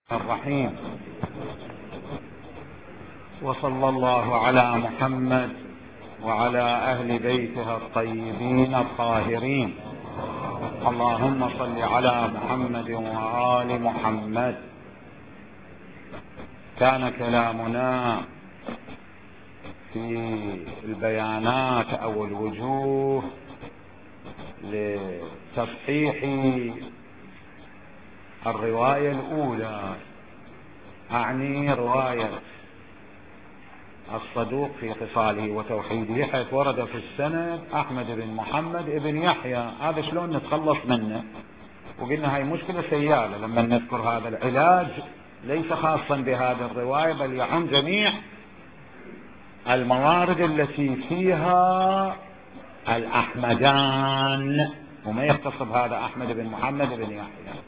الرحيم. وصلى الله على محمد وعلى أهل بيته الطيبين الطاهرين. اللهم صل على محمد وآل محمد. كان كلامنا في البيانات أو الوجوه لتصحيح الرواية الأولى، أعني رواية الصدوق في خصاله وتوحيده، حيث ورد في السند أحمد بن محمد بن يحيى. هذا شلون نتخلص منه؟ وقلنا هاي مشكلة سيالة لما نذكر هذا العلاج، ليس خاصا بهذه الرواية بل يعم جميع الموارد التي فيها الأحمدان، وما يختص بهذا أحمد بن محمد بن يحيى.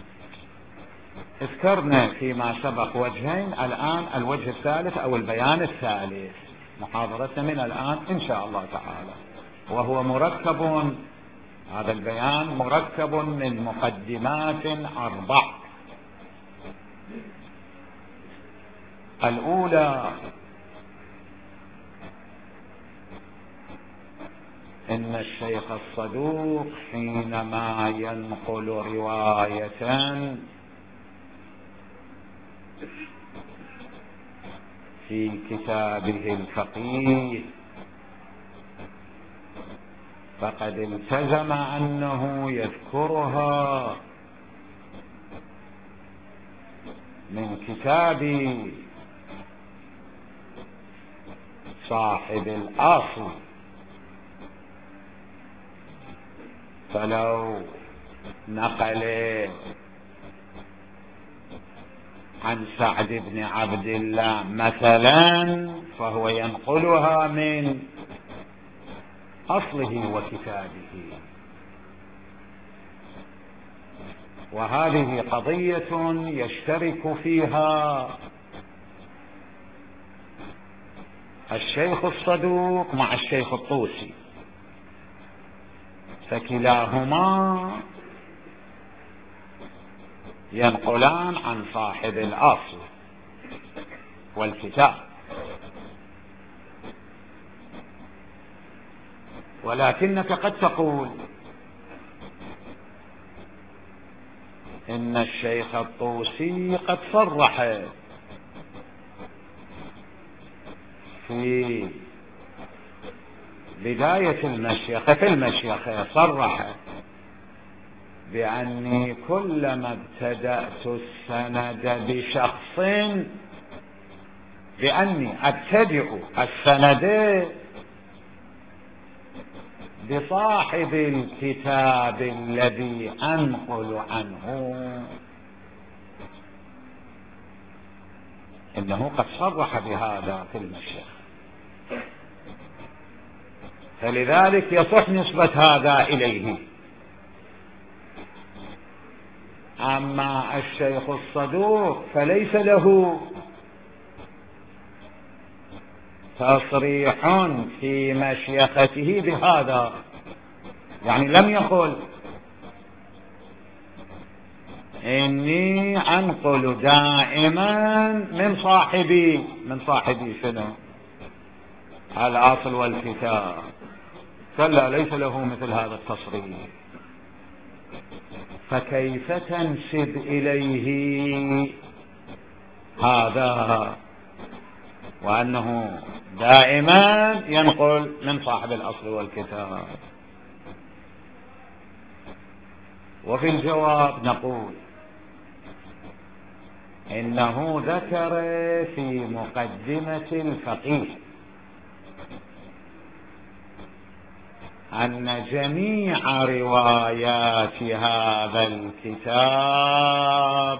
اذكرنا فيما سبق وجهين، الآن الوجه الثالث أو البيان الثالث. محاضرتنا من الآن إن شاء الله تعالى، وهو مركب، هذا البيان مركب من مقدمات 4. الأولى: إن الشيخ الصدوق حينما ينقل رواية في كتابه الفقيه فقد التزم أنه يذكرها من كتاب صاحب الأصل، فلو نقل عن سعد بن عبد الله مثلا فهو ينقلها من أصله وكتابه. وهذه قضية يشترك فيها الشيخ الصدوق مع الشيخ الطوسي، فكلاهما ينقلان عن صاحب الأصل والكتاب. ولكنك قد تقول إن الشيخ الطوسي قد صرح في بداية المشيخة، في المشيخة صرح بأني كلما ابتدأت السند بشخص، بأني أبتدئ السند بصاحب الكتاب الذي أنقل عنه، إنه قد صرح بهذا في المشيخة، فلذلك يصح نسبة هذا إليه. أما الشيخ الصدوق فليس له تصريح في مشيخته بهذا، يعني لم يقل إني أنقل دائما من صاحبي شنو؟ الأصل والكتاب. كلا، ليس له مثل هذا التصريح. فكيف تنسب إليه هذا وأنه دائما ينقل من صاحب الأصل والكتاب؟ وفي الجواب نقول إنه ذكر في مقدمة الفقيه أن جميع روايات هذا الكتاب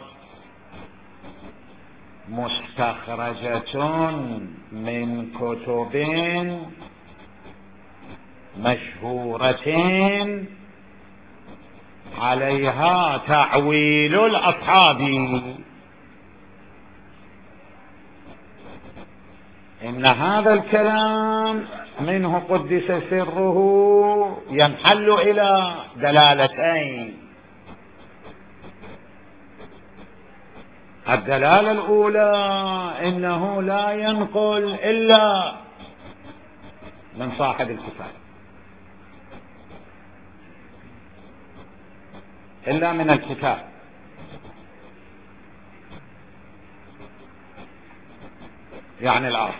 مستخرجة من كتب مشهورة عليها تعويل الأصحاب، إن هذا الكلام منه قدس سره ينحل إلى دلالتين: الدلالة الأولى إنه لا ينقل إلا من صاحب الكتاب، إلا من الكتاب، يعني الأصل.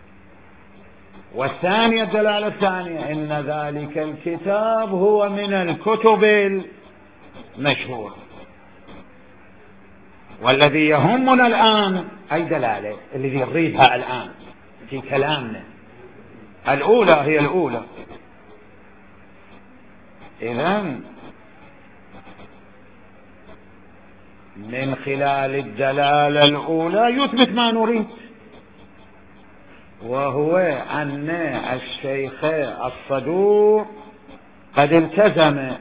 والثانية الدلالة الثانية إن ذلك الكتاب هو من الكتب المشهورة. والذي يهمنا الآن أي دلالة الذي نريدها الآن في كلامنا، الأولى هي الأولى. إذن من خلال الدلالة الأولى يثبت ما نريد، وهو أن الشيخ الصدوق قد التزم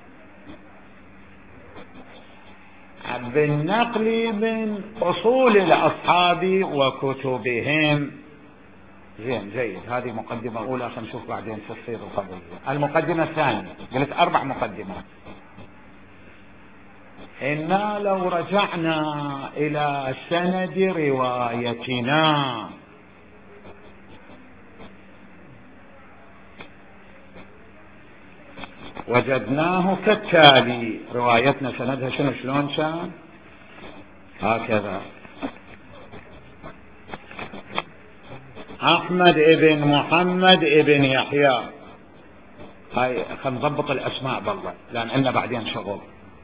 بالنقل من أصول الأصحاب وكتبهم. زين جيد، هذه مقدمة أولى، سنشوف بعدين تفسير القضية. المقدمة الثانية، قلت 4 مقدمات. إنا لو رجعنا إلى سند روايتنا وجدناه كالتالي. روايتنا سندها شلون كان؟ هكذا: أحمد ابن محمد ابن يحيى. هاي خلينا نضبط الأسماء بالله لأن عندنا بعدين شغل.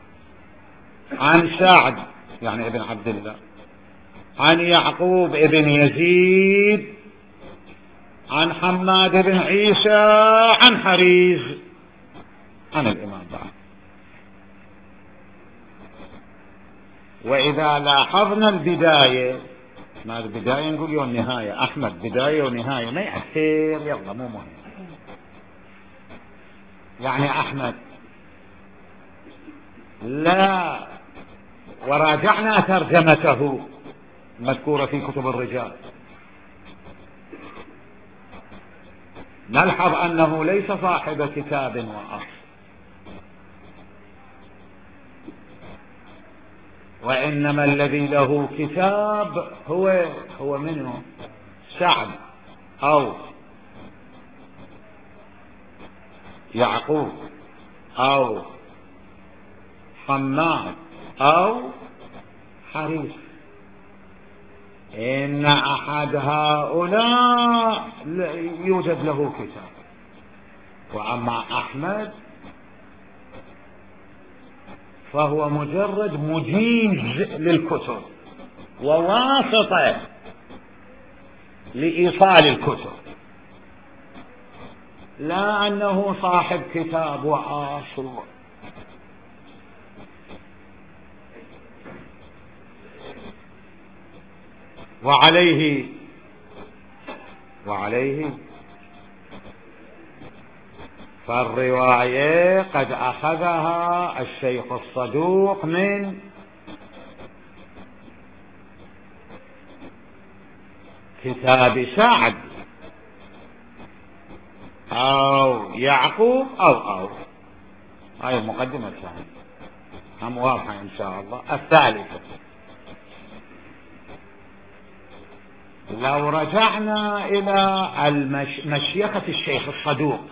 عن سعد يعني ابن عبد الله، عن يعقوب ابن يزيد، عن حماد بن عيسى، عن حريز، عن الإمام بعد. وإذا لاحظنا البداية، ما البداية نقول يوم النهاية، أحمد بداية ونهاية ما يأثير، يلا مو مهم. يعني أحمد لا، وراجعنا ترجمته مذكورة في كتب الرجال، نلحظ أنه ليس صاحب كتاب وأصل، وإنما الذي له كتاب هو منه سعد أو يعقوب أو حماد أو حريص. إن أحد هؤلاء يوجد له كتاب. وأما أحمد فهو مجرد مجيز للكتب وواسطة لإيصال الكتب، لا أنه صاحب كتاب وأصل. وعليه فالرواية قد أخذها الشيخ الصدوق من كتاب سعد أو يعقوب أو هاي المقدمة الثانية، هم واضحة إن شاء الله. الثالثة، لو رجعنا إلى مشيخة الشيخ الصدوق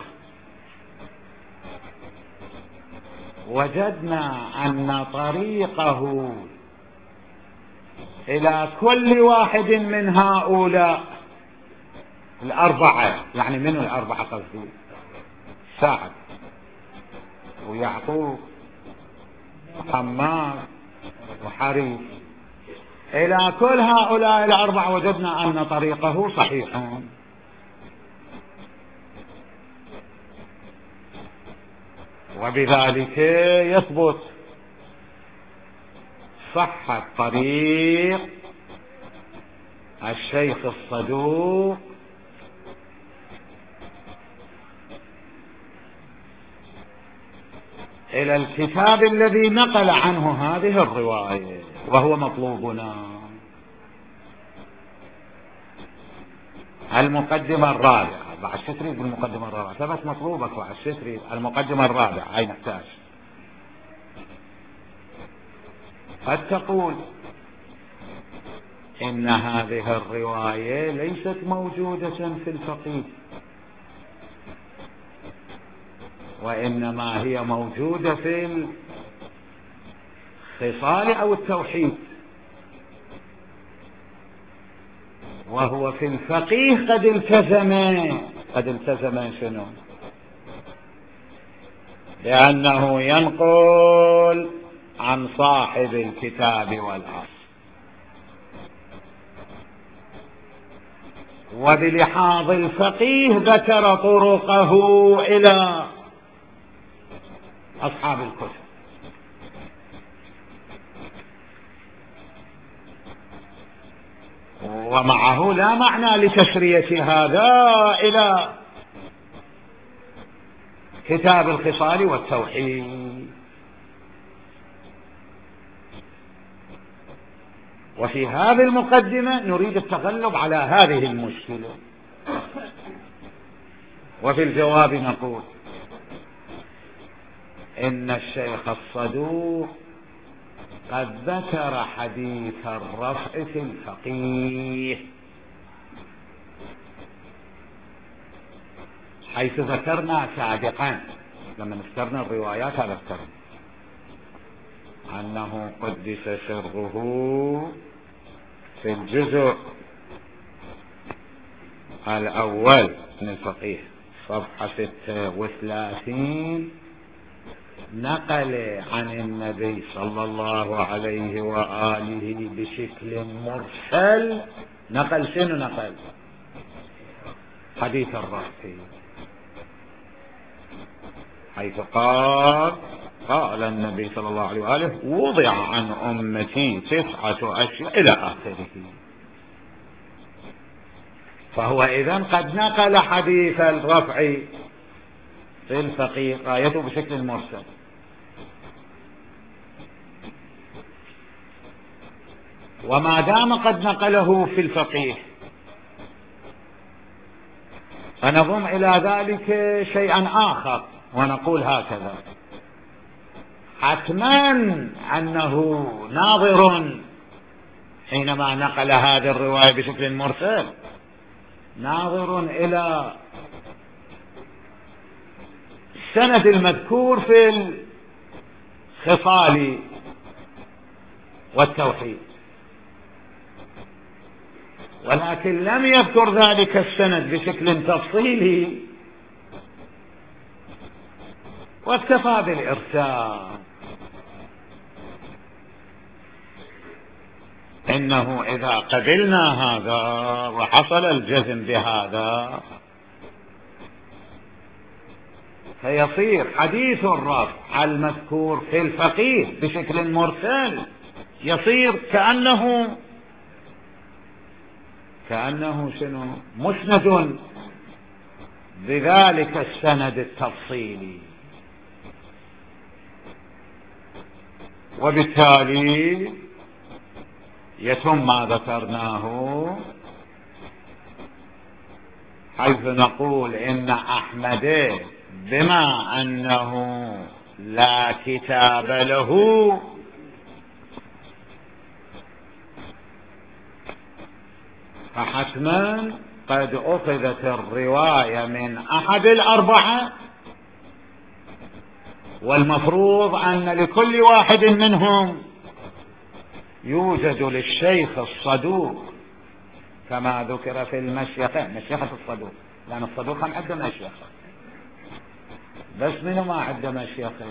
وجدنا أن طريقه إلى كل واحد من هؤلاء الأربعة، يعني من الأربعة قصدي سعد ويعقوب وحماد وحريص، إلى كل هؤلاء الأربعة وجدنا أن طريقه صحيح، وبذلك يثبت صحة طريق الشيخ الصدوق إلى الكتاب الذي نقل عنه هذه الرواية، وهو مطلوبنا. المقدمة الرابعة، بعد شو تريد بالمقدمة الرابعة؟ ثبت مطلوبك بعد شو تريد؟ المقدمة الرابعة هاي نحتاج. قد تقول إن هذه الرواية ليست موجودة في الفقيه، وإنما هي موجودة في الخصال أو التوحيد، وهو في الفقيه قد التزم شنو؟ لأنه ينقل عن صاحب الكتاب والأصل، وبلحاظ الفقيه ذكر طرقه إلى أصحاب الكتب، ومعه لا معنى لتسرية هذا إلى كتاب الخصال والتوحيد. وفي هذه المقدمة نريد التغلب على هذه المشكلة. وفي الجواب نقول إن الشيخ الصدوق قد ذكر حديث الرفع في الفقيه، حيث ذكرنا سابقا لما ذكرنا الروايات ذكرنا أنه قدس سره في الجزء الأول من الفقيه صفحة 36 نقل عن النبي صلى الله عليه وآله بشكل مرسل. نقل شنو؟ نقل حديث الرفع، حيث قال النبي صلى الله عليه وآله وضع عن أمتي 9 أشياء إلى آخره. فهو إذن قد نقل حديث الرفع في الفقيه رايته بشكل مرسل، وما دام قد نقله في الفقيه فنضم إلى ذلك شيئا آخر ونقول هكذا: حتما أنه ناظر حينما نقل هذه الرواية بشكل مرسل ناظر إلى السند المذكور في الخصال والتوحيد، ولكن لم يذكر ذلك السند بشكل تفصيلي واكتفى بالإرسال. إنه إذا قبلنا هذا وحصل الجزم بهذا فيصير حديث الرفع المذكور في الفقيه بشكل مرسل يصير كأنه شنو؟ مسند بذلك السند التفصيلي، وبالتالي يتم ما ذكرناه، حيث نقول إن أحمد بما أنه لا كتاب له فحتما قد أخذت الرواية من أحد الأربعة، والمفروض أن لكل واحد منهم يوجد للشيخ الصدوق كما ذكر في مشيخة الصدوق، لأن الصدوق هم عنده مشيخة، بس منه ما عنده مشيخة؟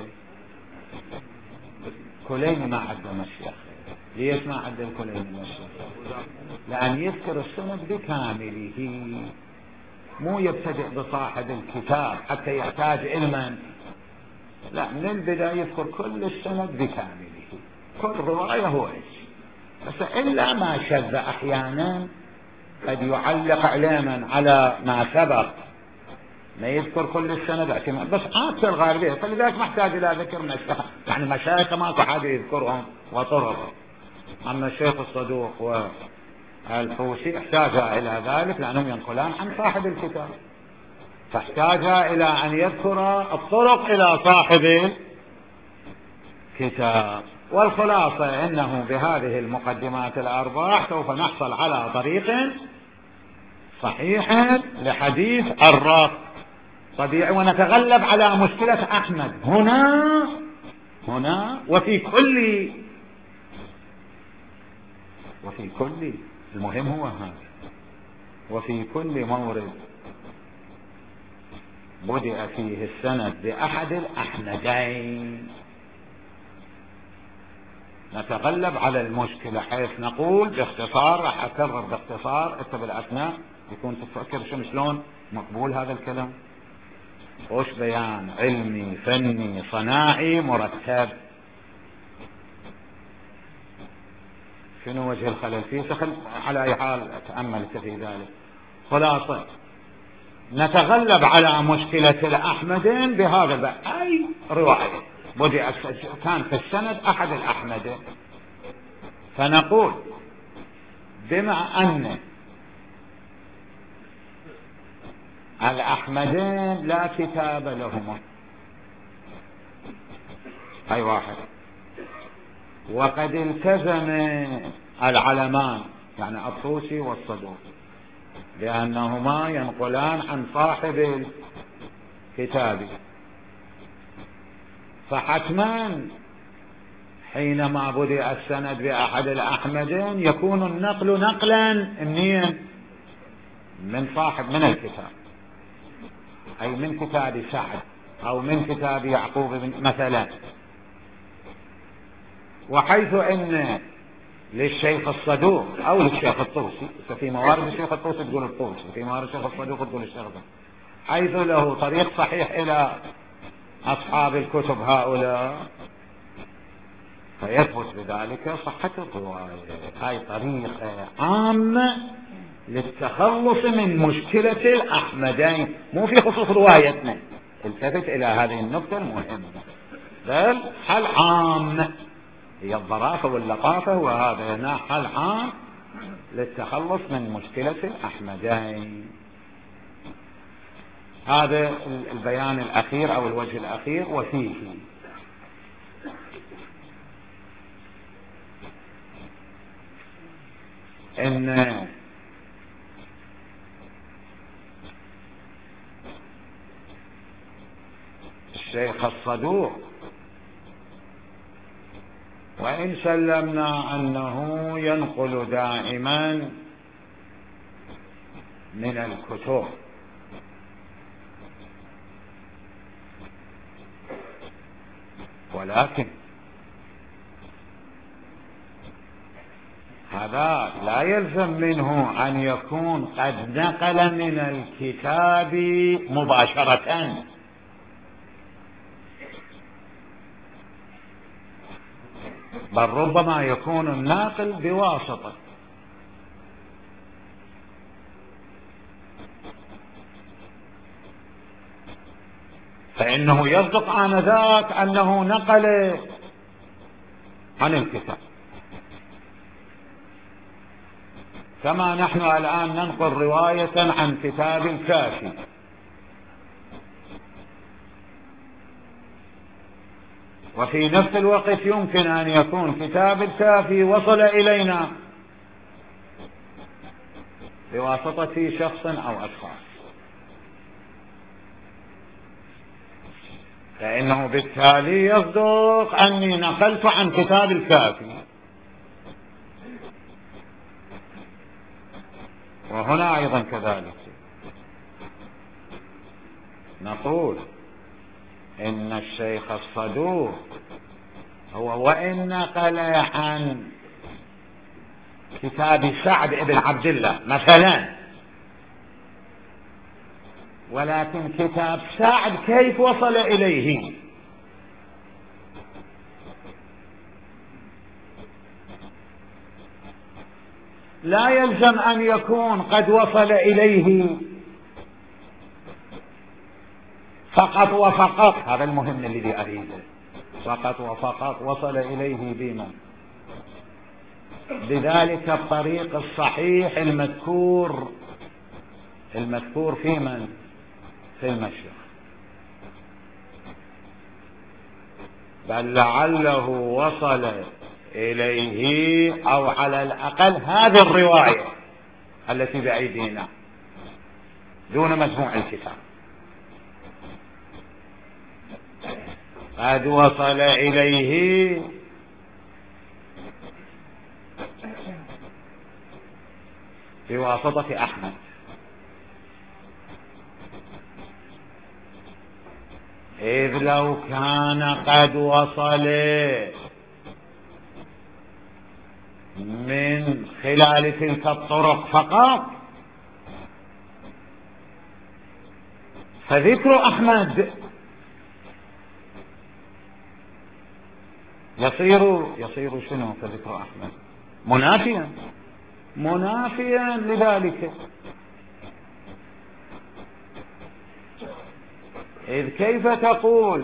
كليني ما عنده مشيخة. ليش ما عنده الكليني مشيخة؟ لأن يذكر السند بكامله، مو يبتدئ بصاحب الكتاب حتى يحتاج علما، لا، من البداية يذكر كل السند بكامله، كل رواية هو ايش، بس إلا ما شذ أحيانا قد يعلق علما على ما سبق، ما يذكر كل السند بس عادة الغالبية، فلذلك محتاج إلى ذكر مشايخ، يعني مشايخ ماكو حاجة يذكرهم وطرق. أما الشيخ الصدوق والحوسي احتاج إلى ذلك لأنهم ينقلان عن صاحب الكتاب، فاحتاج إلى أن يذكر الطرق إلى صاحب الكتاب. والخلاصة أنه بهذه المقدمات الأربع سوف نحصل على طريق صحيح لحديث الرب طبيعي، ونتغلب على مشكلة أحمد هنا وفي كل المهم هو هذا، وفي كل مورد بدأ فيه السند بأحد الأحمدين نتغلب على المشكلة، حيث نقول باختصار، راح أكرر باختصار انت بالأثناء يكون تفكر شلون مقبول هذا الكلام، وش بيان علمي فني صناعي مرتب. شنو وجه الخلل فيه؟ على أي حال أتأمل في ذلك. خلاصة نتغلب على مشكلة الأحمدين بهذا أي رواية بدأ كان في السند أحد الأحمدين، فنقول بما أن الأحمدين لا كتاب لهما، أي واحد، وقد التزم العلمان يعني الطوسي والصدوق لأنهما ينقلان عن صاحب الكتاب، فحتما حينما بدأ السند بأحد الأحمدين يكون النقل نقلا من صاحب من الكتاب، أي من كتاب سعد أو من كتاب يعقوب مثلا. وحيث ان للشيخ الصدوق او للشيخ الطوسي، ففي موارد الشيخ الطوسي تقول الطوسي، في موارد الشيخ الصدوق تقول الشيخ الطوسي، حيث له طريق صحيح الى اصحاب الكتب هؤلاء، فيثبت بذلك صحة الرواية. هاي طريقة عامة للتخلص من مشكلة الأحمدين، مو في خصوص روايتنا، التفت إلى هذه النقطة المهمة، بل حل عام هي الظرافة واللطافة، وهذا هنا حل عام للتخلص من مشكلة الأحمدين. هذا البيان الأخير أو الوجه الأخير. وفيه إن الشيخ الصدوق وإن سلمنا أنه ينقل دائما من الكتب، ولكن هذا لا يلزم منه أن يكون قد نقل من الكتاب مباشرة، بل ربما يكون الناقل بواسطة، فإنه يصدق آنذاك أنه نقل عن الكتاب، كما نحن الآن ننقل رواية عن كتاب الكافي، وفي نفس الوقت يمكن أن يكون كتاب الكافي وصل إلينا بواسطة شخص أو أشخاص، فإنه بالتالي يصدق أني نقلت عن كتاب الكافي. وهنا أيضا كذلك نقول إن الشيخ الصدوق هو وإن نقل عن كتاب سعد بن عبد الله مثلا، ولكن كتاب سعد كيف وصل إليه؟ لا يلزم أن يكون قد وصل إليه فقط وفقط، هذا المهم الذي أريده، فقط وفقط وصل إليه بما بذلك الطريق الصحيح المذكور في من؟ في المشيخ. بل لعله وصل إليه أو على الأقل هذه الرواية التي بأيدينا دون مجموع الكتاب قد وصل إليه بواسطة أحمد، إذ لو كان قد وصل من خلال تلك الطرق فقط فذكر أحمد يصير شنو؟ فذكر أحمد منافيا لذلك، إذ كيف تقول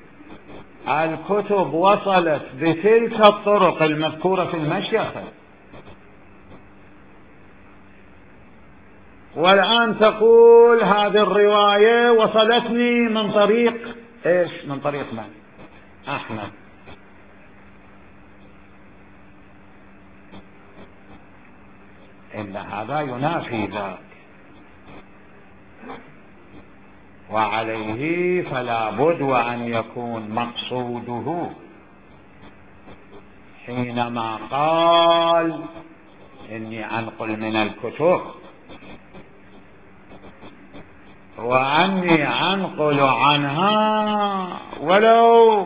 الكتب وصلت بتلك الطرق المذكورة في المشيخة والآن تقول هذه الرواية وصلتني من طريق ايش؟ من طريق من؟ أحمد. إن هذا ينافي ذاك، وعليه فلا بد وأن يكون مقصوده حينما قال إني أنقل من الكتب وأني أنقل عنها ولو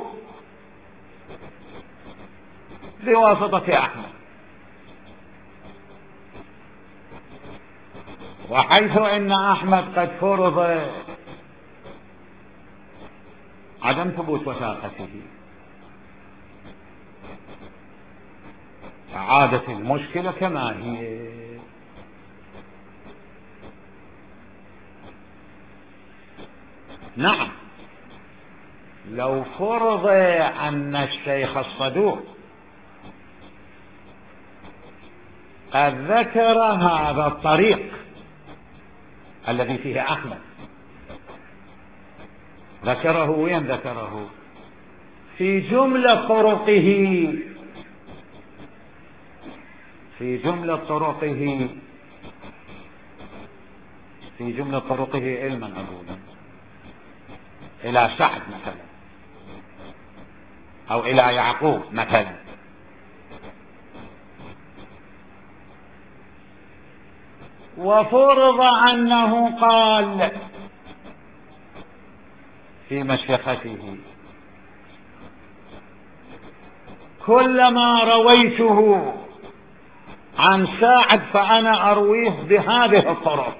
بواسطة أحمد، وحيث إن أحمد قد فرض عدم ثبوت وثاقته فعادت المشكلة كما هي. نعم، لو فرض أن الشيخ الصدوق قد ذكر هذا الطريق الذي فيه أحمد، ذكره وين ذكره؟ في جملة طرقه، في جملة طرقه علما أقول إلى سعد مثلا أو إلى يعقوب مثلا، وفرض أنه قال في مشيخته كلما رويته عن ساعد فأنا أرويه بهذه الطرق،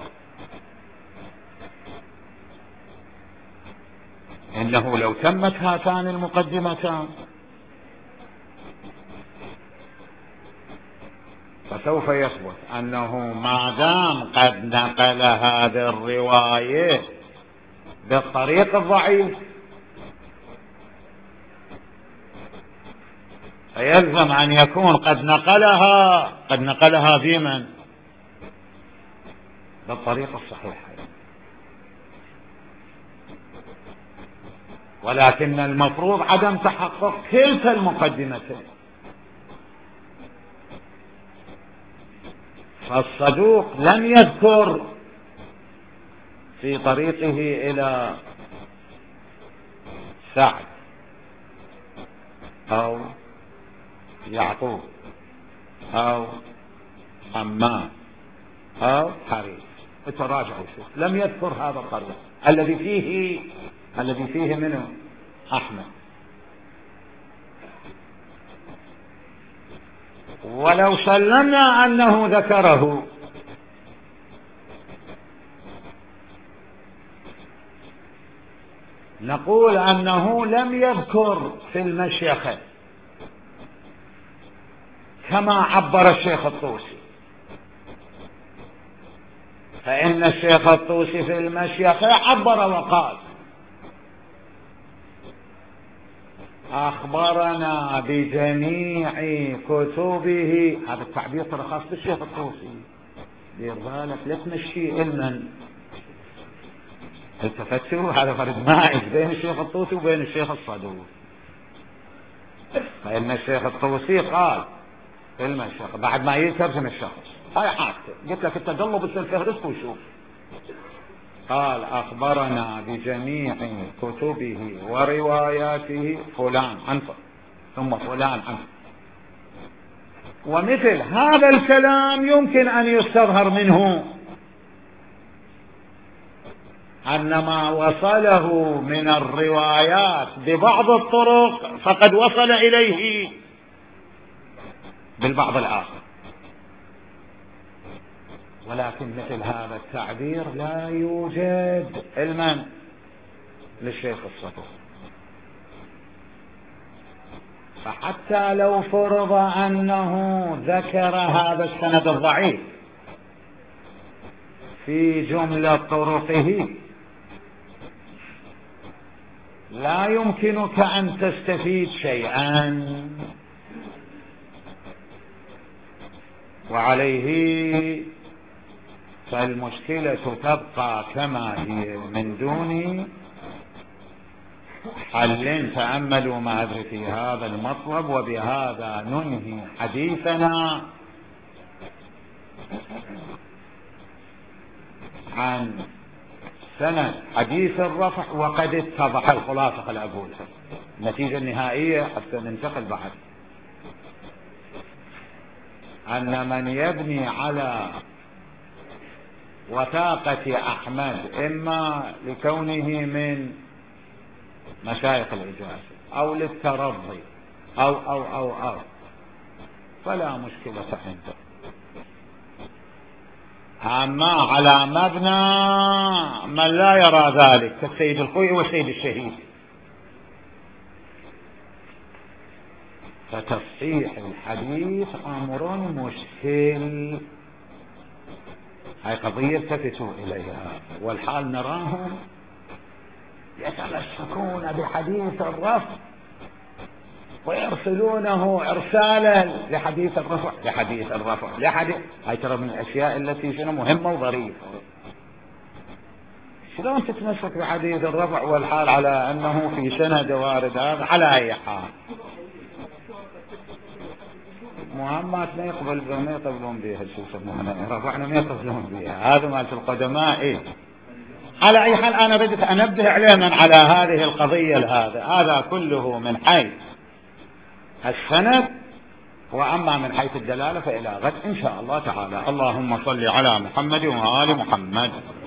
إنه لو تمت هاتان المقدمتان فسوف يثبت أنه ما دام قد نقل هذه الرواية بالطريق الضعيف فيلزم أن يكون قد نقلها بمن؟ بالطريق الصحيح، ولكن المفروض عدم تحقق كلتا المقدمتين. فالصدوق لم يذكر في طريقه إلى سعد أو يعقوب أو حمام أو حريص، تراجعوا شوف، لم يذكر هذا الطريق الذي فيه منه أحمد. ولو سلمنا أنه ذكره نقول أنه لم يذكر في المشيخة كما عبر الشيخ الطوسي، فإن الشيخ الطوسي في المشيخة عبر وقال أخبرنا بجميع كتبه، هذا التعبير ترى خاص بالشيخ الطوسي، دير بالك لا تمشي علما، التفتوا هذا فرق مائش بين الشيخ الطوسي وبين الشيخ الصدوق. فإن الشيخ الطوسي قال كلمة الشيخ بعد ما يترجم الشخص هاي حاجته، قلت لك التجلب الفهرست وشوف. قال أخبرنا بجميع كتبه ورواياته فلان عنه ثم فلان عنه. ومثل هذا الكلام يمكن أن يستظهر منه أن ما وصله من الروايات ببعض الطرق فقد وصل إليه بالبعض الآخر، ولكن مثل هذا التعبير لا يوجد علما للشيخ الصدوق. فحتى لو فرض أنه ذكر هذا السند الضعيف في جملة طرقه لا يمكنك أن تستفيد شيئا، وعليه فالمشكلة تبقى كما هي من دون حل. تأملوا معي في هذا المطلب، وبهذا ننهي حديثنا عن سند حديث الرفع، وقد اتضح الخلاصة خل أقولها النتيجة النهائية حتى ننتقل بعد، أن من يبني على وثاقة أحمد إما لكونه من مشايخ الإجازة أو للترضي أو فلا مشكلة عنده. أما على مبنى من لا يرى ذلك كالسيد الخوئي والسيد الشهيد فتصحيح الحديث أمر مشكل. هاي قضية التفتوا إليها، والحال نراهم يتمسكون بحديث الرفع ويرسلونه إرسالا لحديث الرفع هاي ترى من الأشياء التي شنو مهمة وظريفة. شلون تتمسك بحديث الرفع والحال على أنه في سند وارد هذا؟ على أي حال مهمات ما يقبلون بها، شو يسمونها رفعنا ما يقبلون بها، هذا مالت القدماء إيه. على أي حال أنا بدأت أنبه علينا على هذه القضية. هذا كله من حيث السند، وأما من حيث الدلالة فإلى غد إن شاء الله تعالى. اللهم صل على محمد وآل محمد.